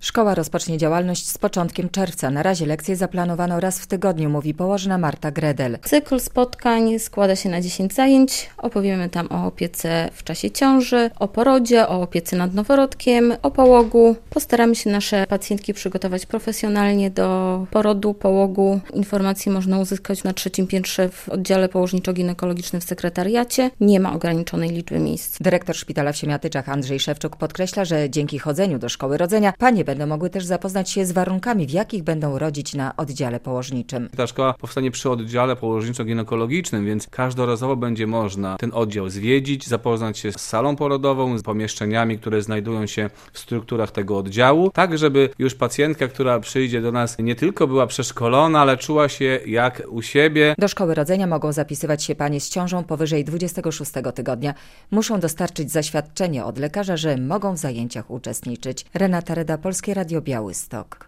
Szkoła rozpocznie działalność z początkiem czerwca. Na razie lekcje zaplanowano raz w tygodniu, mówi położna Marta Gredel. Cykl spotkań składa się na 10 zajęć. Opowiemy tam o opiece w czasie ciąży, o porodzie, o opiece nad noworodkiem, o połogu. Postaramy się nasze pacjentki przygotować profesjonalnie do porodu, połogu. Informacje można uzyskać na 3. piętrze w oddziale położniczo-ginekologicznym w sekretariacie. Nie ma ograniczonej liczby miejsc. Dyrektor szpitala w Siemiatyczach Andrzej Szewczuk podkreśla, że dzięki chodzeniu do szkoły rodzenia panie będą mogły też zapoznać się z warunkami, w jakich będą rodzić na oddziale położniczym. Ta szkoła powstanie przy oddziale położniczo-ginekologicznym, więc każdorazowo będzie można ten oddział zwiedzić, zapoznać się z salą porodową, z pomieszczeniami, które znajdują się w strukturach tego oddziału, tak żeby już pacjentka, która przyjdzie do nas, nie tylko była przeszkolona, ale czuła się jak u siebie. Do szkoły rodzenia mogą zapisywać się panie z ciążą powyżej 26 tygodnia. Muszą dostarczyć zaświadczenie od lekarza, że mogą w zajęciach uczestniczyć. Renata Reda, Polskie Radio Białystok.